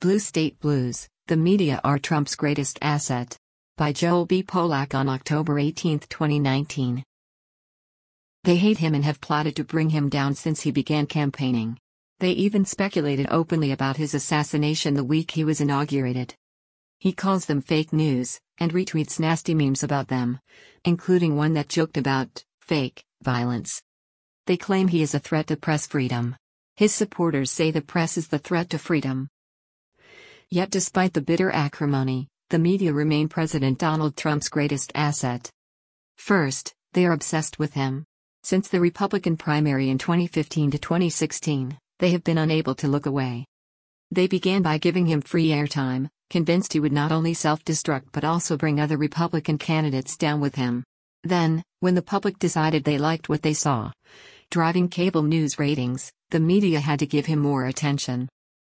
Blue State Blues, the media are Trump's greatest asset. By Joel B. Polak on October 18, 2019. They hate him and have plotted to bring him down since he began campaigning. They even speculated openly about his assassination the week he was inaugurated. He calls them fake news, and retweets nasty memes about them, including one that joked about fake violence. They claim he is a threat to press freedom. His supporters say the press is the threat to freedom. Yet despite the bitter acrimony, the media remain President Donald Trump's greatest asset. First, they are obsessed with him. Since the Republican primary in 2015 to 2016, they have been unable to look away. They began by giving him free airtime, convinced he would not only self-destruct but also bring other Republican candidates down with him. Then, when the public decided they liked what they saw, driving cable news ratings, the media had to give him more attention.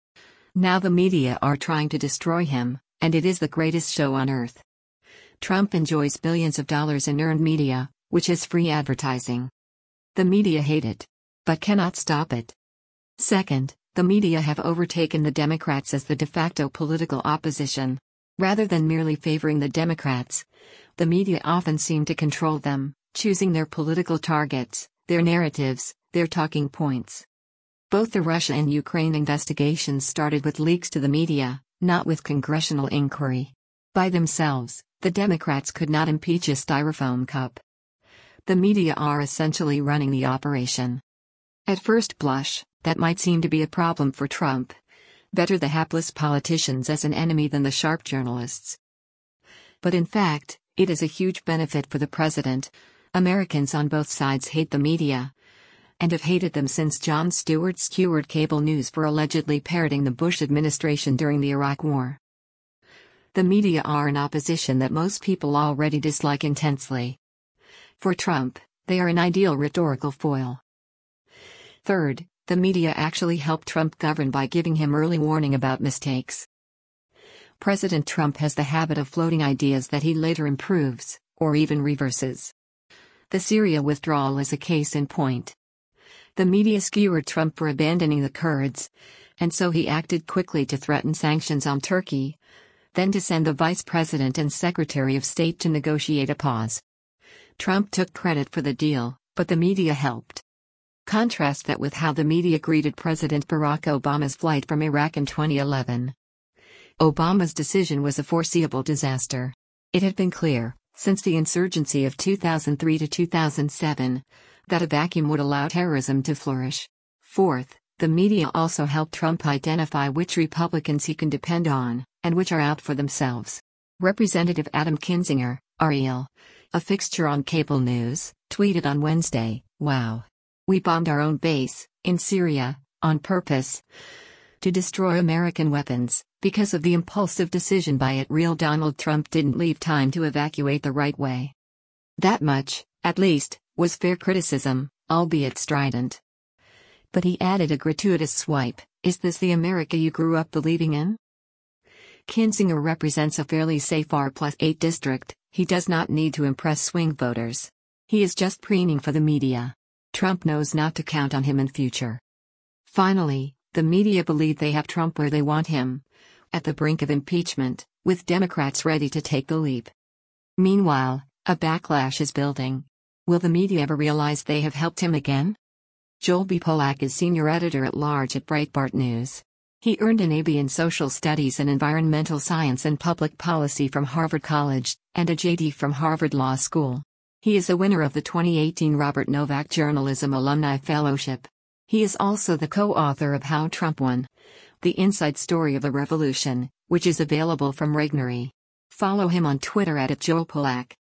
Now the media are trying to destroy him, and it is the greatest show on earth. Trump enjoys billions of dollars in earned media, which is free advertising. The media hate it, but cannot stop it. Second, the media have overtaken the Democrats as the de facto political opposition. Rather than merely favoring the Democrats, the media often seem to control them, choosing their political targets, their narratives, their talking points. Both the Russia and Ukraine investigations started with leaks to the media, not with congressional inquiry. By themselves, the Democrats could not impeach a styrofoam cup. The media are essentially running the operation. At first blush, that might seem to be a problem for Trump. Better the hapless politicians as an enemy than the sharp journalists. But in fact, it is a huge benefit for the president. Americans on both sides hate the media, and have hated them since Jon Stewart skewered cable news for allegedly parroting the Bush administration during the Iraq War. The media are an opposition that most people already dislike intensely. For Trump, they are an ideal rhetorical foil. Third, the media actually helped Trump govern by giving him early warning about mistakes. President Trump has the habit of floating ideas that he later improves, or even reverses. The Syria withdrawal is a case in point. The media skewered Trump for abandoning the Kurds, and so he acted quickly to threaten sanctions on Turkey, then to send the Vice President and Secretary of State to negotiate a pause. Trump took credit for the deal, but the media helped. Contrast that with how the media greeted President Barack Obama's flight from Iraq in 2011. Obama's decision was a foreseeable disaster. It had been clear, since the insurgency of 2003 to 2007, that a vacuum would allow terrorism to flourish. Fourth, the media also helped Trump identify which Republicans he can depend on, and which are out for themselves. Representative Adam Kinzinger, Ariel, a fixture on cable news, tweeted on Wednesday, "Wow. We bombed our own base, in Syria, on purpose. To destroy American weapons, because of the impulsive decision by it real Donald Trump didn't leave time to evacuate the right way." That much, at least, was fair criticism, albeit strident. But he added a gratuitous swipe, "Is this the America you grew up believing in?" Kinzinger represents a fairly safe R+8 district. He does not need to impress swing voters. He is just preening for the media. Trump knows not to count on him in future. Finally, the media believe they have Trump where they want him, at the brink of impeachment, with Democrats ready to take the leap. Meanwhile, a backlash is building. Will the media ever realize they have helped him again? Joel B. Polak is senior editor-at-large at Breitbart News. He earned an AB in Social Studies and Environmental Science and Public Policy from Harvard College, and a JD from Harvard Law School. He is a winner of the 2018 Robert Novak Journalism Alumni Fellowship. He is also the co-author of How Trump Won: The Inside Story of the Revolution, which is available from Regnery. Follow him on Twitter @JoelPolak.